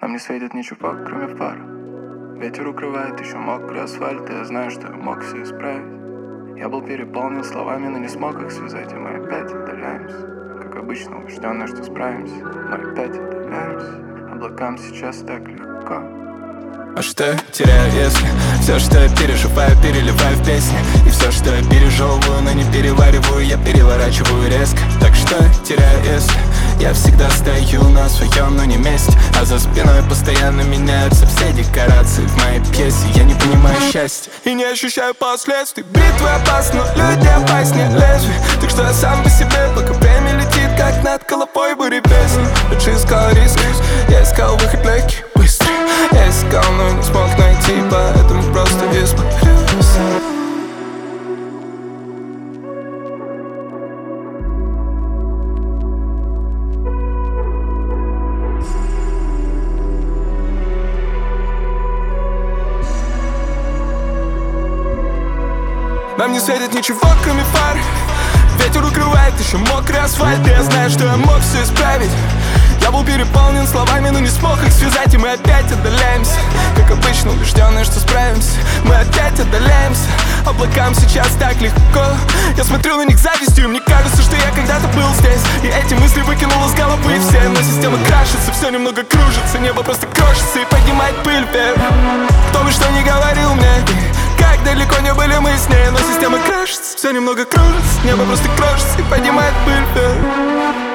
Нам не светит ничего, кроме фар. Ветер укрывает еще мокрый асфальт, и я знаю, что я мог все исправить. Я был переполнен словами, но не смог их связать, и мы опять отдаляемся. Как обычно, убежденные, что справимся, мы опять отдаляемся. Облакам сейчас так легко. А что я теряю, если все, что я переживаю, переливаю в песни? И все, что я пережевываю, но не перевариваю, я переворачиваю резко. Так что я теряю, если я всегда стою на своем, но не месте, а за спиной постоянно меняются все декорации в моей пьесе. Я не понимаю счастья и не ощущаю последствий. Битвы опасны, люди опаснее лезвий. Так что я сам по себе, пока время летит, как над головой бури песни. Лучше искал риск, я искал выход легкий, быстрый. Я искал, но не смог найти, поэтому просто испарился. Нам не светит ничего, кроме фар. Ветер укрывает еще мокрый асфальт, и я знаю, что я мог все исправить. Я был переполнен словами, но не смог их связать, и мы опять отдаляемся. Как обычно, убежденные, что справимся, мы опять отдаляемся. Облакам сейчас так легко. Я смотрю на них завистью, и мне кажется, что я когда-то был здесь. И эти мысли выкинула с головы все. Но система крашится, все немного кружится. Небо просто крошится и поднимает пыль вверх. Кто бы что ни говорил мне, как далеко не были мы с ней. Но система крашится, все немного кружится. Небо просто крошится и поднимает пыль вверх.